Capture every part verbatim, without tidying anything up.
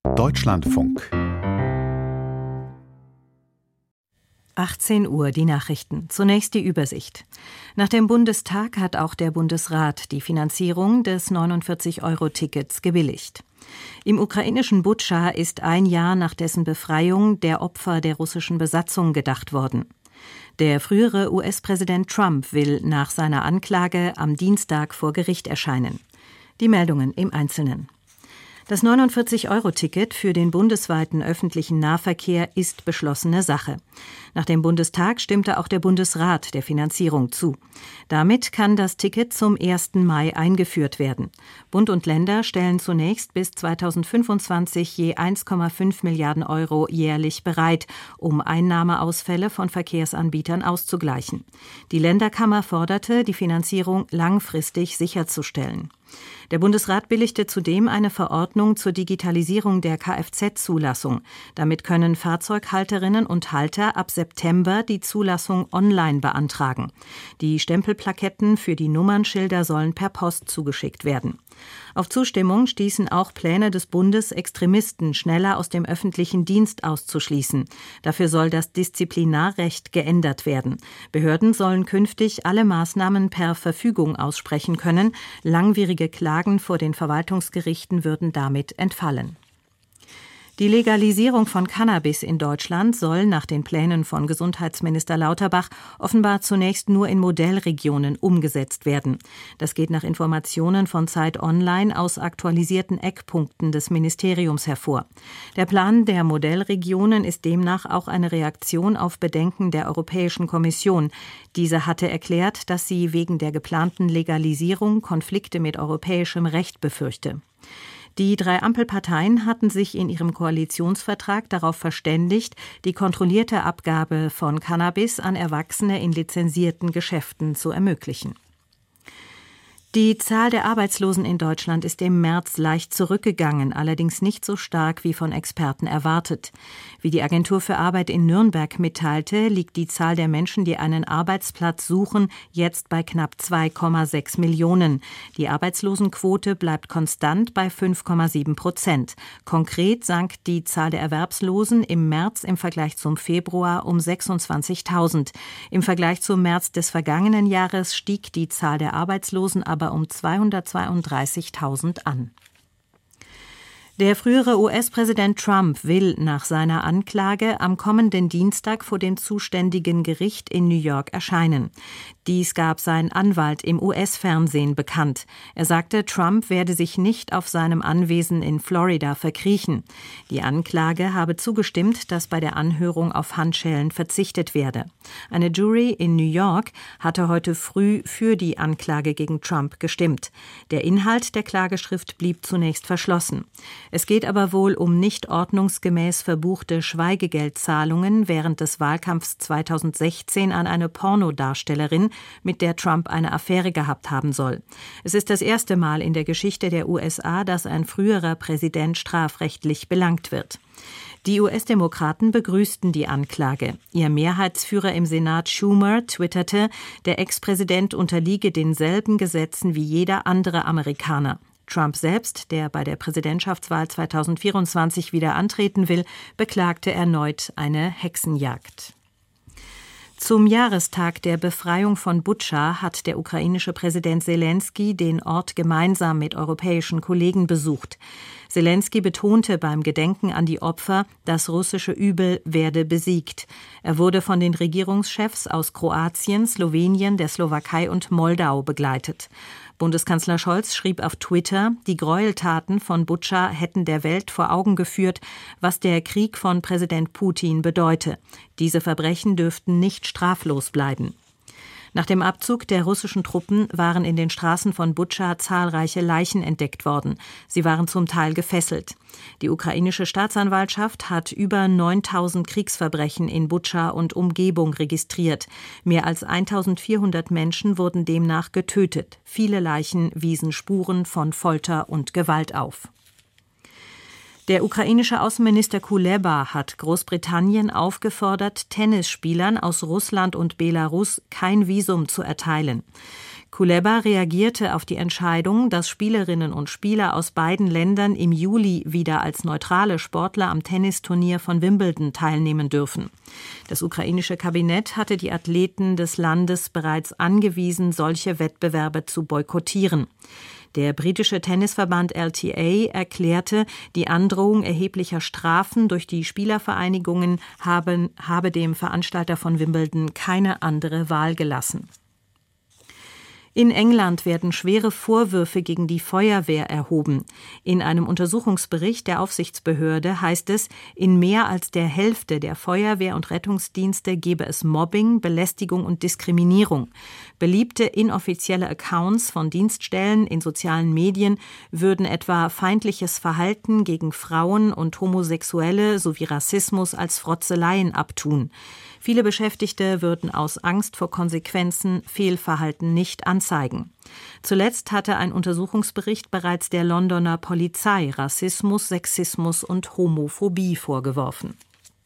Deutschlandfunk. achtzehn Uhr, die Nachrichten. Zunächst die Übersicht. Nach dem Bundestag hat auch der Bundesrat die Finanzierung des neunundvierzig-Euro-Tickets gebilligt. Im ukrainischen Butscha ist ein Jahr nach dessen Befreiung der Opfer der russischen Besatzung gedacht worden. Der frühere U S-Präsident Trump will nach seiner Anklage am Dienstag vor Gericht erscheinen. Die Meldungen im Einzelnen. Das neunundvierzig-Euro-Ticket für den bundesweiten öffentlichen Nahverkehr ist beschlossene Sache. Nach dem Bundestag stimmte auch der Bundesrat der Finanzierung zu. Damit kann das Ticket zum ersten Mai eingeführt werden. Bund und Länder stellen zunächst bis zweitausendfünfundzwanzig je eins Komma fünf Milliarden Euro jährlich bereit, um Einnahmeausfälle von Verkehrsanbietern auszugleichen. Die Länderkammer forderte, die Finanzierung langfristig sicherzustellen. Der Bundesrat billigte zudem eine Verordnung zur Digitalisierung der Kfz-Zulassung. Damit können Fahrzeughalterinnen und Halter ab September die Zulassung online beantragen. Die Stempelplaketten für die Nummernschilder sollen per Post zugeschickt werden. Auf Zustimmung stießen auch Pläne des Bundes, Extremisten schneller aus dem öffentlichen Dienst auszuschließen. Dafür soll das Disziplinarrecht geändert werden. Behörden sollen künftig alle Maßnahmen per Verfügung aussprechen können. Langwierige Klagen vor den Verwaltungsgerichten würden damit entfallen. Die Legalisierung von Cannabis in Deutschland soll nach den Plänen von Gesundheitsminister Lauterbach offenbar zunächst nur in Modellregionen umgesetzt werden. Das geht nach Informationen von Zeit Online aus aktualisierten Eckpunkten des Ministeriums hervor. Der Plan der Modellregionen ist demnach auch eine Reaktion auf Bedenken der Europäischen Kommission. Diese hatte erklärt, dass sie wegen der geplanten Legalisierung Konflikte mit europäischem Recht befürchte. Die drei Ampelparteien hatten sich in ihrem Koalitionsvertrag darauf verständigt, die kontrollierte Abgabe von Cannabis an Erwachsene in lizenzierten Geschäften zu ermöglichen. Die Zahl der Arbeitslosen in Deutschland ist im März leicht zurückgegangen, allerdings nicht so stark wie von Experten erwartet. Wie die Agentur für Arbeit in Nürnberg mitteilte, liegt die Zahl der Menschen, die einen Arbeitsplatz suchen, jetzt bei knapp zwei Komma sechs Millionen. Die Arbeitslosenquote bleibt konstant bei fünf Komma sieben Prozent. Konkret sank die Zahl der Erwerbslosen im März im Vergleich zum Februar um sechsundzwanzigtausend. Im Vergleich zum März des vergangenen Jahres stieg die Zahl der Arbeitslosen aber um zweihundertzweiunddreißigtausend an. Der frühere U S-Präsident Trump will nach seiner Anklage am kommenden Dienstag vor dem zuständigen Gericht in New York erscheinen. Dies gab sein Anwalt im U S-Fernsehen bekannt. Er sagte, Trump werde sich nicht auf seinem Anwesen in Florida verkriechen. Die Anklage habe zugestimmt, dass bei der Anhörung auf Handschellen verzichtet werde. Eine Jury in New York hatte heute früh für die Anklage gegen Trump gestimmt. Der Inhalt der Klageschrift blieb zunächst verschlossen. Es geht aber wohl um nicht ordnungsgemäß verbuchte Schweigegeldzahlungen während des Wahlkampfs zweitausendsechzehn an eine Pornodarstellerin, mit der Trump eine Affäre gehabt haben soll. Es ist das erste Mal in der Geschichte der U S A, dass ein früherer Präsident strafrechtlich belangt wird. Die U S-Demokraten begrüßten die Anklage. Ihr Mehrheitsführer im Senat Schumer twitterte, der Ex-Präsident unterliege denselben Gesetzen wie jeder andere Amerikaner. Trump selbst, der bei der Präsidentschaftswahl zweitausendvierundzwanzig wieder antreten will, beklagte erneut eine Hexenjagd. Zum Jahrestag der Befreiung von Butscha hat der ukrainische Präsident Selenskyj den Ort gemeinsam mit europäischen Kollegen besucht. Selenskyj betonte beim Gedenken an die Opfer, das russische Übel werde besiegt. Er wurde von den Regierungschefs aus Kroatien, Slowenien, der Slowakei und Moldau begleitet. Bundeskanzler Scholz schrieb auf Twitter, die Gräueltaten von Butscha hätten der Welt vor Augen geführt, was der Krieg von Präsident Putin bedeute. Diese Verbrechen dürften nicht straflos bleiben. Nach dem Abzug der russischen Truppen waren in den Straßen von Butscha zahlreiche Leichen entdeckt worden. Sie waren zum Teil gefesselt. Die ukrainische Staatsanwaltschaft hat über neuntausend Kriegsverbrechen in Butscha und Umgebung registriert. Mehr als eintausendvierhundert Menschen wurden demnach getötet. Viele Leichen wiesen Spuren von Folter und Gewalt auf. Der ukrainische Außenminister Kuleba hat Großbritannien aufgefordert, Tennisspielern aus Russland und Belarus kein Visum zu erteilen. Kuleba reagierte auf die Entscheidung, dass Spielerinnen und Spieler aus beiden Ländern im Juli wieder als neutrale Sportler am Tennisturnier von Wimbledon teilnehmen dürfen. Das ukrainische Kabinett hatte die Athleten des Landes bereits angewiesen, solche Wettbewerbe zu boykottieren. Der britische Tennisverband L T A erklärte, die Androhung erheblicher Strafen durch die Spielervereinigungen haben, habe dem Veranstalter von Wimbledon keine andere Wahl gelassen. In England werden schwere Vorwürfe gegen die Feuerwehr erhoben. In einem Untersuchungsbericht der Aufsichtsbehörde heißt es, in mehr als der Hälfte der Feuerwehr- und Rettungsdienste gebe es Mobbing, Belästigung und Diskriminierung. Beliebte inoffizielle Accounts von Dienststellen in sozialen Medien würden etwa feindliches Verhalten gegen Frauen und Homosexuelle sowie Rassismus als Frotzeleien abtun. Viele Beschäftigte würden aus Angst vor Konsequenzen Fehlverhalten nicht anzeigen. Zuletzt hatte ein Untersuchungsbericht bereits der Londoner Polizei Rassismus, Sexismus und Homophobie vorgeworfen.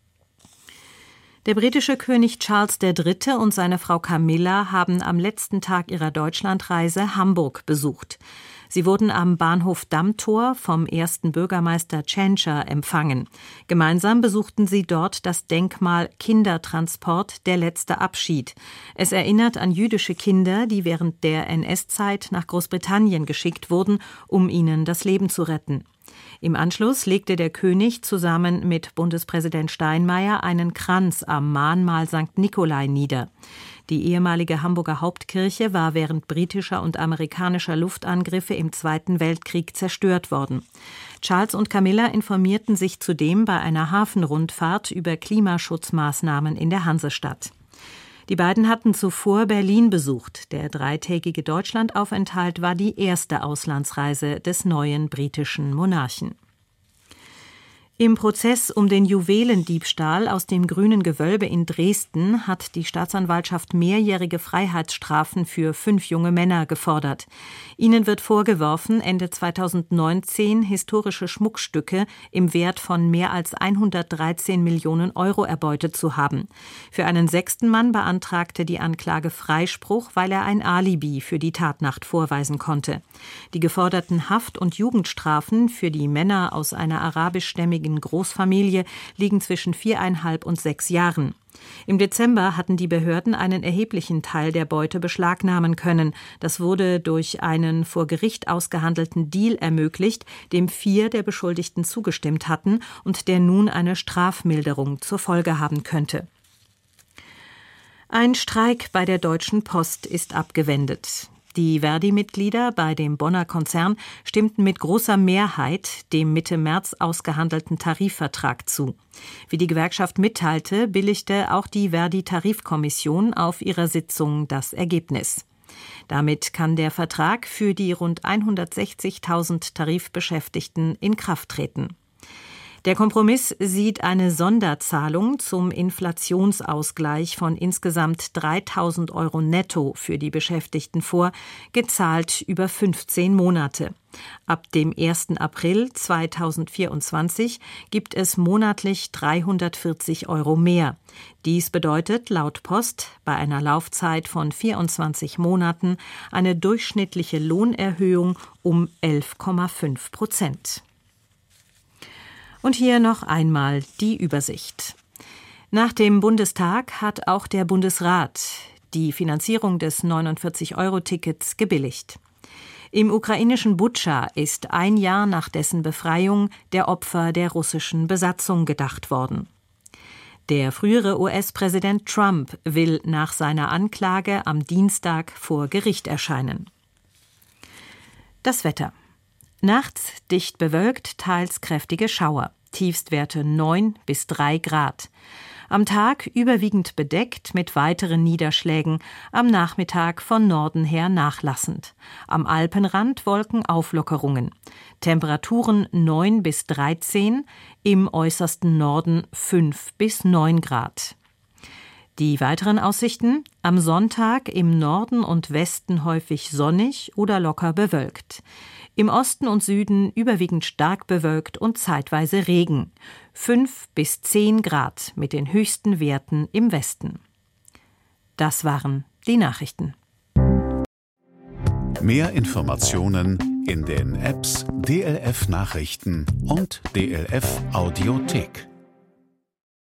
Der britische König Charles der Dritte und seine Frau Camilla haben am letzten Tag ihrer Deutschlandreise Hamburg besucht. Sie wurden am Bahnhof Dammtor vom ersten Bürgermeister Tschentscher empfangen. Gemeinsam besuchten sie dort das Denkmal Kindertransport – Der letzte Abschied. Es erinnert an jüdische Kinder, die während der N S-Zeit nach Großbritannien geschickt wurden, um ihnen das Leben zu retten. Im Anschluss legte der König zusammen mit Bundespräsident Steinmeier einen Kranz am Mahnmal Sankt Nikolai nieder. Die ehemalige Hamburger Hauptkirche war während britischer und amerikanischer Luftangriffe im Zweiten Weltkrieg zerstört worden. Charles und Camilla informierten sich zudem bei einer Hafenrundfahrt über Klimaschutzmaßnahmen in der Hansestadt. Die beiden hatten zuvor Berlin besucht. Der dreitägige Deutschlandaufenthalt war die erste Auslandsreise des neuen britischen Monarchen. Im Prozess um den Juwelendiebstahl aus dem Grünen Gewölbe in Dresden hat die Staatsanwaltschaft mehrjährige Freiheitsstrafen für fünf junge Männer gefordert. Ihnen wird vorgeworfen, Ende zweitausendneunzehn historische Schmuckstücke im Wert von mehr als hundertdreizehn Millionen Euro erbeutet zu haben. Für einen sechsten Mann beantragte die Anklage Freispruch, weil er ein Alibi für die Tatnacht vorweisen konnte. Die geforderten Haft- und Jugendstrafen für die Männer aus einer arabischstämmigen Großfamilie liegen zwischen viereinhalb und sechs Jahren. Im Dezember hatten die Behörden einen erheblichen Teil der Beute beschlagnahmen können. Das wurde durch einen vor Gericht ausgehandelten Deal ermöglicht, dem vier der Beschuldigten zugestimmt hatten und der nun eine Strafmilderung zur Folge haben könnte. Ein Streik bei der Deutschen Post ist abgewendet. Die Verdi-Mitglieder bei dem Bonner Konzern stimmten mit großer Mehrheit dem Mitte März ausgehandelten Tarifvertrag zu. Wie die Gewerkschaft mitteilte, billigte auch die Verdi-Tarifkommission auf ihrer Sitzung das Ergebnis. Damit kann der Vertrag für die rund hundertsechzigtausend Tarifbeschäftigten in Kraft treten. Der Kompromiss sieht eine Sonderzahlung zum Inflationsausgleich von insgesamt dreitausend Euro netto für die Beschäftigten vor, gezahlt über fünfzehn Monate. Ab dem ersten April zweitausendvierundzwanzig gibt es monatlich dreihundertvierzig Euro mehr. Dies bedeutet laut Post bei einer Laufzeit von vierundzwanzig Monaten eine durchschnittliche Lohnerhöhung um elf Komma fünf Prozent. Und hier noch einmal die Übersicht. Nach dem Bundestag hat auch der Bundesrat die Finanzierung des neunundvierzig Euro Tickets gebilligt. Im ukrainischen Butscha ist ein Jahr nach dessen Befreiung der Opfer der russischen Besatzung gedacht worden. Der frühere U S-Präsident Trump will nach seiner Anklage am Dienstag vor Gericht erscheinen. Das Wetter. Nachts dicht bewölkt, teils kräftige Schauer. Tiefstwerte neun bis drei Grad. Am Tag überwiegend bedeckt mit weiteren Niederschlägen, am Nachmittag von Norden her nachlassend. Am Alpenrand Wolkenauflockerungen. Temperaturen neun bis dreizehn, im äußersten Norden fünf bis neun Grad. Die weiteren Aussichten: am Sonntag im Norden und Westen häufig sonnig oder locker bewölkt. Im Osten und Süden überwiegend stark bewölkt und zeitweise Regen. fünf bis zehn Grad mit den höchsten Werten im Westen. Das waren die Nachrichten. Mehr Informationen in den Apps D L F Nachrichten und D L F Audiothek.